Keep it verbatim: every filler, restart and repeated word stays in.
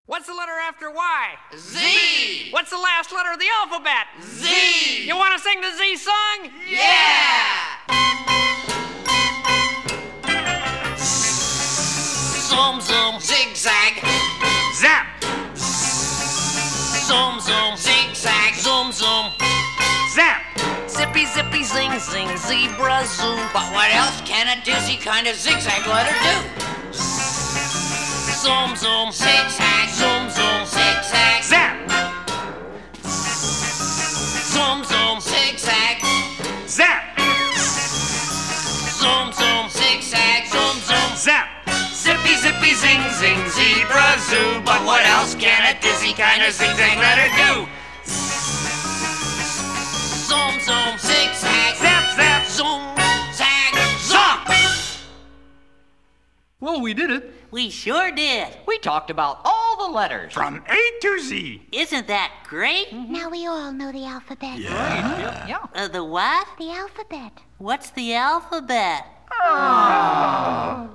What's the letter after Y? Z! What's the last letter of the alphabet? Z! You want to sing the Z song? Yeah! Zoom, zoom, zigzag, Zap! zoom, zoom, zigzag, zoom, zoom, Zap! zippy, zippy, zing, zing, zebra, zoom. But what else can a dizzy kind of zigzag letter do? Zoom, zoom, zigzag, zoom, zoom, zigzag, Zap! zoom, zoom, zigzag, Zap! zoom, zoom, zigzag, zoom, zoom. Zap! Zippy, zippy, zing, zing, zebra, zoo. But what else can a dizzy kind of zigzag letter do? Zoom, zoom, zigzag, Zap! Zap! zoom, zag, zonk. Well, we did it. We sure did. We talked about all the letters. From A to Z. Isn't that great? Now we all know the alphabet. Yeah. Uh, the what? The alphabet. What's the alphabet? Oh.